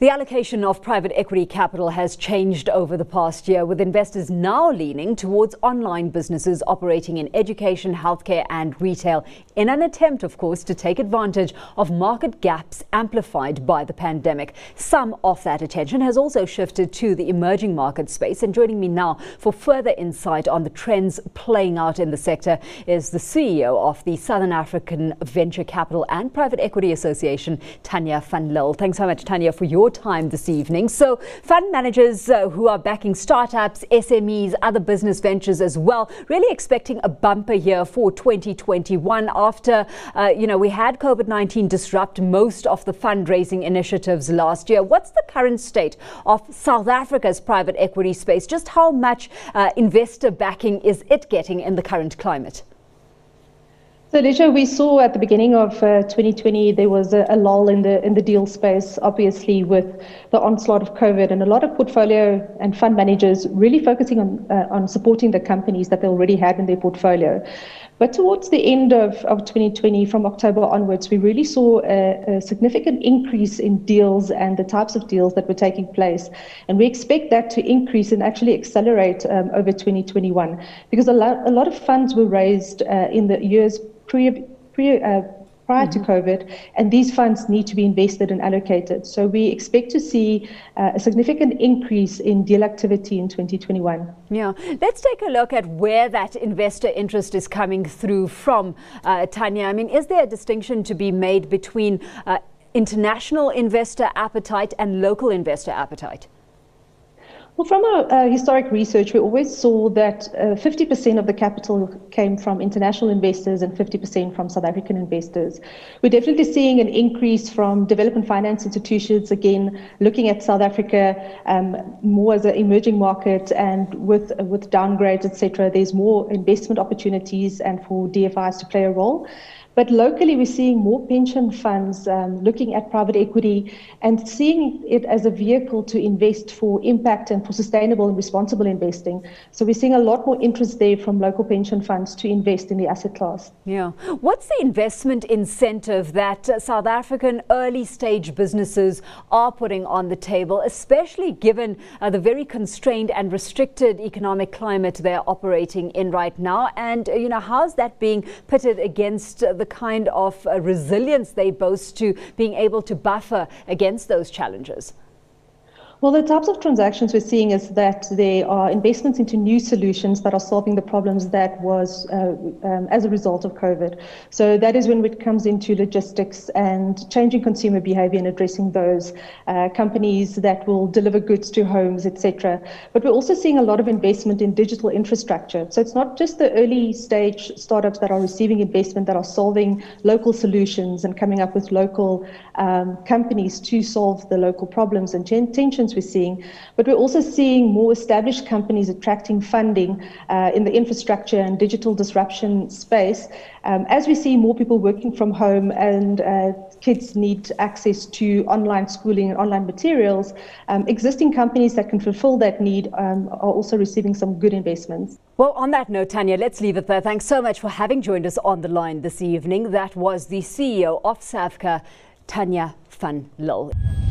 The allocation of private equity capital has changed over the past year, with investors now leaning towards online businesses operating in education, healthcare and retail, in an attempt, of course, to take advantage of market gaps amplified by the pandemic. Some of that attention has also shifted to the emerging market space. And joining me now for further insight on the trends playing out in the sector is the CEO of the Southern African Venture Capital and Private Equity Association, Tanya van Lille. Thanks so much, Tanya, for your time this evening. So fund managers who are backing startups, SMEs, other business ventures as well, really expecting a bumper year for 2021 after, we had COVID-19 disrupt most of the fundraising initiatives last year. What's the current state of South Africa's private equity space? Just how much investor backing is it getting in the current climate? So, Alicia, we saw at the beginning of 2020 there was a lull in the deal space, obviously with the onslaught of COVID, and a lot of portfolio and fund managers really focusing on supporting the companies that they already had in their portfolio. But towards the end of 2020, from October onwards, we really saw a significant increase in deals and the types of deals that were taking place. And we expect that to increase and actually accelerate over 2021, because a lot of funds were raised in the years prior to COVID, and these funds need to be invested and allocated. So we expect to see a significant increase in deal activity in 2021. Yeah, let's take a look at where that investor interest is coming through from, Tanya. I mean, is there a distinction to be made between international investor appetite and local investor appetite? Well, from our historic research, we always saw that 50% of the capital came from international investors and 50% from South African investors. We're definitely seeing an increase from development finance institutions, again, looking at South Africa more as an emerging market, and with downgrades, etc., there's more investment opportunities and for DFIs to play a role. But locally, we're seeing more pension funds looking at private equity and seeing it as a vehicle to invest for impact and for sustainable and responsible investing. So we're seeing a lot more interest there from local pension funds to invest in the asset class. Yeah. What's the investment incentive that South African early stage businesses are putting on the table, especially given the very constrained and restricted economic climate they're operating in right now? And, how's that being pitted against the kind of resilience they boast to being able to buffer against those challenges? Well, the types of transactions we're seeing is that there are investments into new solutions that are solving the problems that was as a result of COVID. So that is when it comes into logistics and changing consumer behavior and addressing those companies that will deliver goods to homes, etc. But we're also seeing a lot of investment in digital infrastructure. So it's not just the early stage startups that are receiving investment that are solving local solutions and coming up with local companies to solve the local problems and tensions we're seeing, but we're also seeing more established companies attracting funding in the infrastructure and digital disruption space. As we see more people working from home and kids need access to online schooling and online materials, existing companies that can fulfill that need are also receiving some good investments. Well, on that note, Tanya, let's leave it there. Thanks so much for having joined us on the line this evening. That was the CEO of SAVCA, Tanya van Lille.